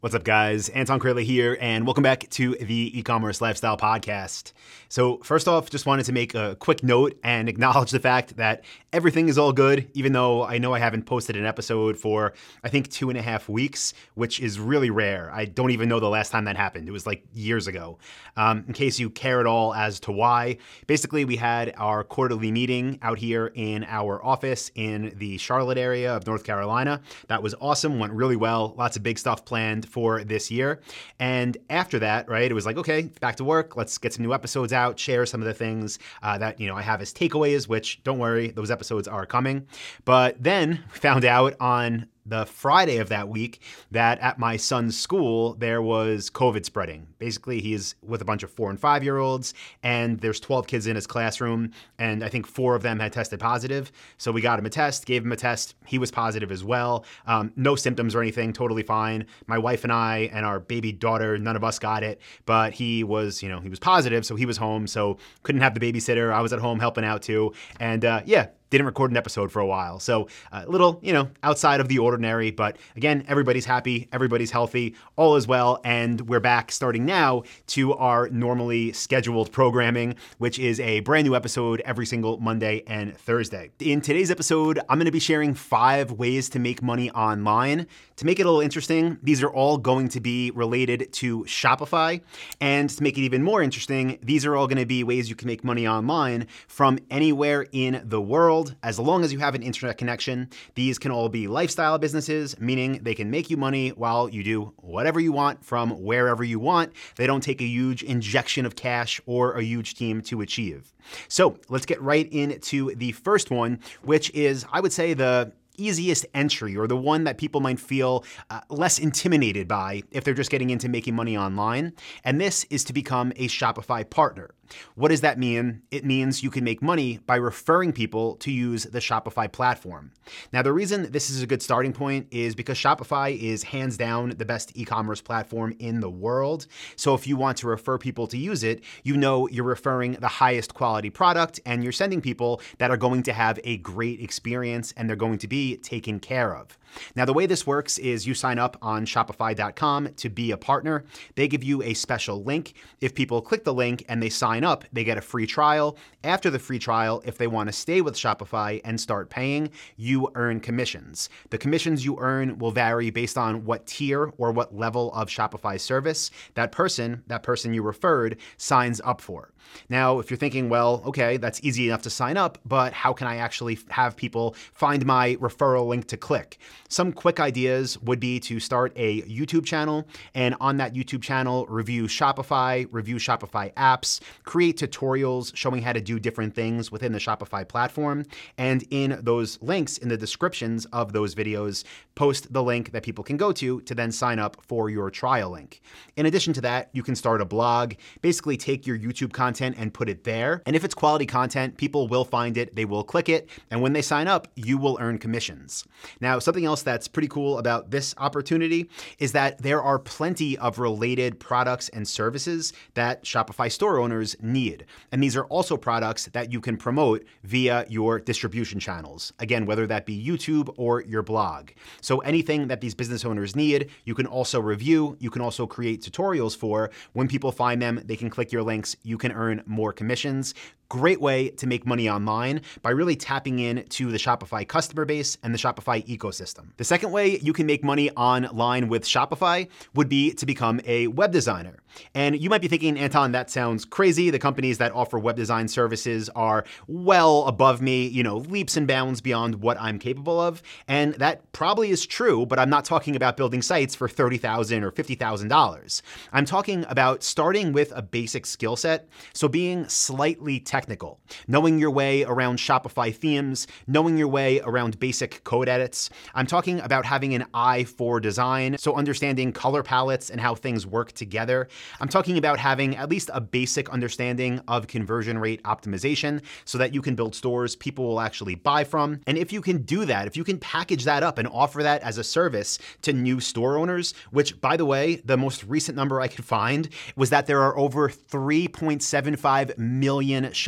What's up, guys? Anton Kraly here, and welcome back to the E-commerce Lifestyle Podcast. So first off, just wanted to make a quick note and acknowledge the fact that everything is all good, even though I know I haven't posted an episode for, I think, 2.5 weeks, which is really rare. I don't even know the last time that happened. It was like years ago. In case you care at all as to why, basically we had our quarterly meeting out here in our office in the Charlotte area of North Carolina. That was awesome, went really well, lots of big stuff planned for this year. And after that, right, it was like, okay, back to work. Let's get some new episodes out, share some of the things that, I have as takeaways, which don't worry, those episodes are coming. But then found out on the Friday of that week that at my son's school, there was COVID spreading. Basically, he's with a bunch of 4 and 5-year-olds, and there's 12 kids in his classroom, and I think 4 of them had tested positive. So we got him a test, gave him a test. He was positive as well. No symptoms or anything, totally fine. My wife and I and our baby daughter, none of us got it, but he was, he was positive, so he was home, so couldn't have the babysitter. I was at home helping out too, and didn't record an episode for a while. So a little, outside of the ordinary, but again, everybody's happy, everybody's healthy, all is well, and we're back starting now to our normally scheduled programming, which is a brand new episode every single Monday and Thursday. In today's episode, I'm gonna be sharing 5 ways to make money online. To make it a little interesting, these are all going to be related to Shopify, and to make it even more interesting, these are all gonna be ways you can make money online from anywhere in the world. As long as you have an internet connection. These can all be lifestyle businesses, meaning they can make you money while you do whatever you want from wherever you want. They don't take a huge injection of cash or a huge team to achieve. So let's get right into the first one, which is, I would say, the easiest entry, or the one that people might feel less intimidated by if they're just getting into making money online. And this is to become a Shopify partner. What does that mean? It means you can make money by referring people to use the Shopify platform. Now, the reason this is a good starting point is because Shopify is hands down the best e-commerce platform in the world. So if you want to refer people to use it, you're referring the highest quality product, and you're sending people that are going to have a great experience and they're going to be taken care of. Now, the way this works is you sign up on Shopify.com to be a partner. They give you a special link. If people click the link and they sign up, they get a free trial. After the free trial, if they want to stay with Shopify and start paying, you earn commissions. The commissions you earn will vary based on what tier or what level of Shopify service that person you referred signs up for. Now, if you're thinking, well, okay, that's easy enough to sign up, but how can I actually have people find my referral link to click? Some quick ideas would be to start a YouTube channel, and on that YouTube channel, review Shopify apps, create tutorials showing how to do different things within the Shopify platform, and in those links in the descriptions of those videos, post the link that people can go to then sign up for your trial link. In addition to that, you can start a blog, basically take your YouTube content and put it there. And if it's quality content, people will find it, they will click it, and when they sign up, you will earn commissions. Now, something else that's pretty cool about this opportunity is that there are plenty of related products and services that Shopify store owners need. And these are also products that you can promote via your distribution channels. Again, whether that be YouTube or your blog. So anything that these business owners need, you can also review, you can also create tutorials for. When people find them, they can click your links, you can earn more commissions. Great way to make money online by really tapping into the Shopify customer base and the Shopify ecosystem. The second way you can make money online with Shopify would be to become a web designer. And you might be thinking, Anton, that sounds crazy. The companies that offer web design services are well above me, leaps and bounds beyond what I'm capable of. And that probably is true, but I'm not talking about building sites for $30,000 or $50,000. I'm talking about starting with a basic skill set. So being slightly technical, knowing your way around Shopify themes, knowing your way around basic code edits. I'm talking about having an eye for design, so understanding color palettes and how things work together. I'm talking about having at least a basic understanding of conversion rate optimization so that you can build stores people will actually buy from. And if you can do that, if you can package that up and offer that as a service to new store owners, which, by the way, the most recent number I could find was that there are over 3.75 million Shopify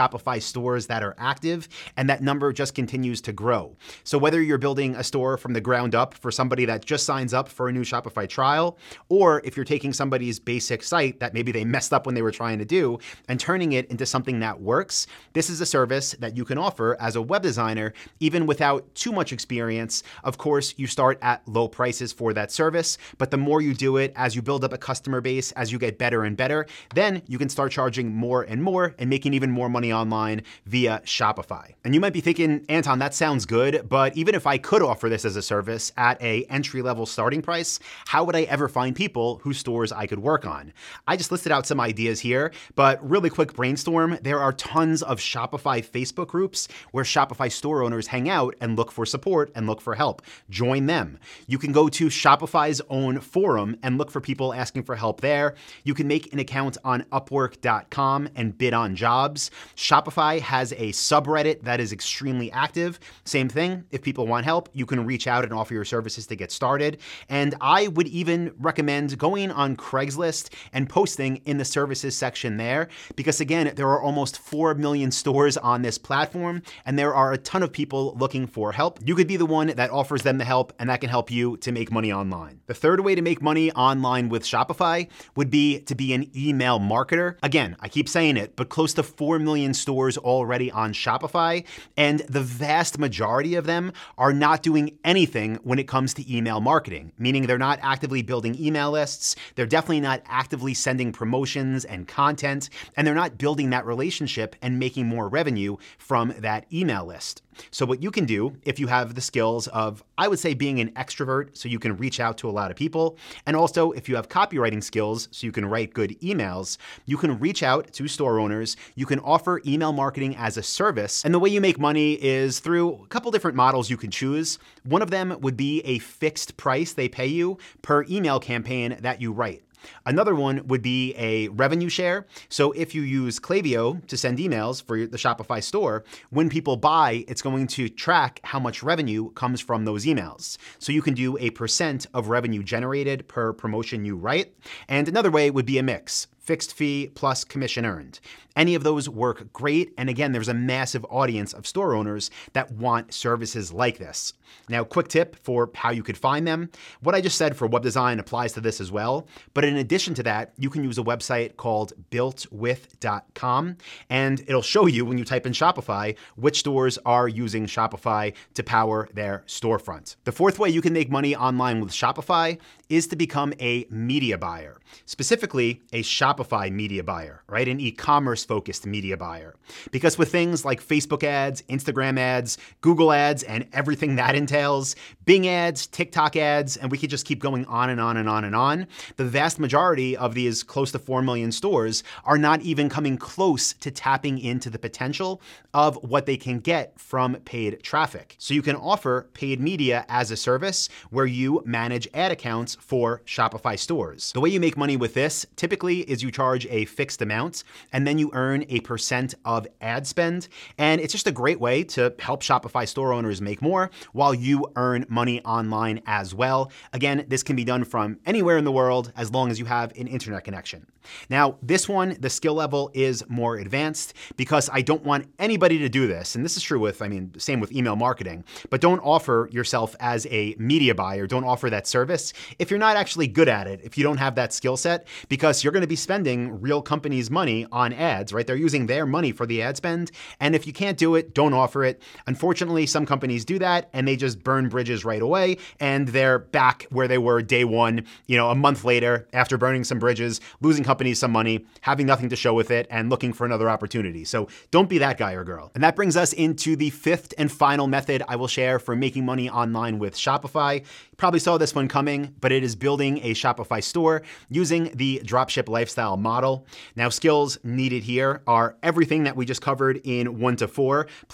Shopify stores that are active, and that number just continues to grow. So whether you're building a store from the ground up for somebody that just signs up for a new Shopify trial, or if you're taking somebody's basic site that maybe they messed up when they were trying to do and turning it into something that works, this is a service that you can offer as a web designer, even without too much experience. Of course, you start at low prices for that service, but the more you do it, as you build up a customer base, as you get better and better, then you can start charging more and more and making even more money online via Shopify. And you might be thinking, Anton, that sounds good, but even if I could offer this as a service at a entry-level starting price, how would I ever find people whose stores I could work on? I just listed out some ideas here, but really quick brainstorm, there are tons of Shopify Facebook groups where Shopify store owners hang out and look for support and look for help. Join them. You can go to Shopify's own forum and look for people asking for help there. You can make an account on Upwork.com and bid on jobs. Shopify has a subreddit that is extremely active. Same thing, if people want help, you can reach out and offer your services to get started. And I would even recommend going on Craigslist and posting in the services section there, because again, there are almost 4 million stores on this platform, and there are a ton of people looking for help. You could be the one that offers them the help, and that can help you to make money online. The third way to make money online with Shopify would be to be an email marketer. Again, I keep saying it, but close to 4 million stores already on Shopify, and the vast majority of them are not doing anything when it comes to email marketing, meaning they're not actively building email lists, they're definitely not actively sending promotions and content, and they're not building that relationship and making more revenue from that email list. So what you can do if you have the skills of, I would say, being an extrovert so you can reach out to a lot of people, and also if you have copywriting skills so you can write good emails, you can reach out to store owners, you can offer email marketing as a service, and the way you make money is through a couple different models you can choose. One of them would be a fixed price they pay you per email campaign that you write. Another one would be a revenue share. So if you use Klaviyo to send emails for the Shopify store, when people buy, it's going to track how much revenue comes from those emails. So you can do a % of revenue generated per promotion you write. And another way would be a mix. Fixed fee plus commission earned. Any of those work great. And again, there's a massive audience of store owners that want services like this. Now, quick tip for how you could find them. What I just said for web design applies to this as well. But in addition to that, you can use a website called builtwith.com, and it'll show you when you type in Shopify which stores are using Shopify to power their storefront. The fourth way you can make money online with Shopify is to become a media buyer, specifically a Shopify media buyer, right? An e-commerce focused media buyer. Because with things like Facebook ads, Instagram ads, Google ads, and everything that entails, Bing ads, TikTok ads, and we could just keep going on and on and on and on, the vast majority of these close to 4 million stores are not even coming close to tapping into the potential of what they can get from paid traffic. So you can offer paid media as a service where you manage ad accounts for Shopify stores. The way you make money with this typically is you charge a fixed amount and then you earn a % of ad spend. And it's just a great way to help Shopify store owners make more while you earn money online as well. Again, this can be done from anywhere in the world as long as you have an internet connection. Now, this one, the skill level is more advanced because I don't want anybody to do this. And this is true with, same with email marketing, but don't offer yourself as a media buyer. Don't offer that service if you're not actually good at it, if you don't have that skill set, because you're going to be spending real companies' money on ads, right? They're using their money for the ad spend. And if you can't do it, don't offer it. Unfortunately, some companies do that and they just burn bridges right away. And they're back where they were day one, a month later after burning some bridges, losing companies some money, having nothing to show with it, and looking for another opportunity. So don't be that guy or girl. And that brings us into the fifth and final method I will share for making money online with Shopify. You probably saw this one coming, but it is building a Shopify store using the dropship lifestyle model. Now, skills needed here are everything that we just covered in 1 to 4, plus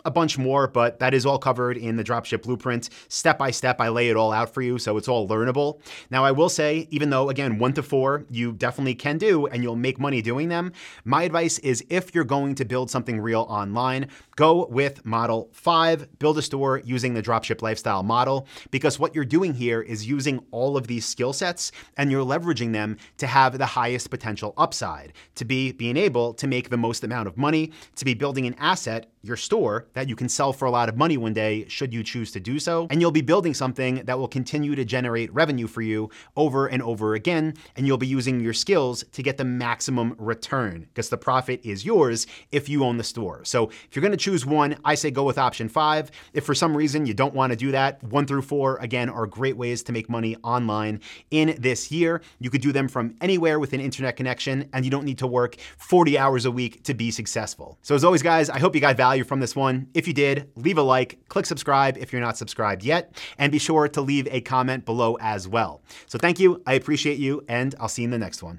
a bunch more, but that is all covered in the Dropship Blueprint. Step by step, I lay it all out for you, so it's all learnable. Now, I will say, even though, again, 1 to 4, you definitely can do, and you'll make money doing them, my advice is if you're going to build something real online, go with model 5, build a store using the Dropship Lifestyle model, because what you're doing here is using all of these skill sets and you're leveraging them to have the highest potential upside, to be being able to make the most amount of money, to be building an asset, your store, that you can sell for a lot of money one day should you choose to do so. And you'll be building something that will continue to generate revenue for you over and over again. And you'll be using your skills to get the maximum return because the profit is yours if you own the store. So if you're going to choose one, I say go with option 5. If for some reason you don't want to do that, 1 through 4, again, are great ways to make money online in this year. You could do them from anywhere with an internet connection and you don't need to work 40 hours a week to be successful. So as always, guys, I hope you got value from this one. If you did, leave a like, click subscribe if you're not subscribed yet, and be sure to leave a comment below as well. So thank you, I appreciate you, and I'll see you in the next one.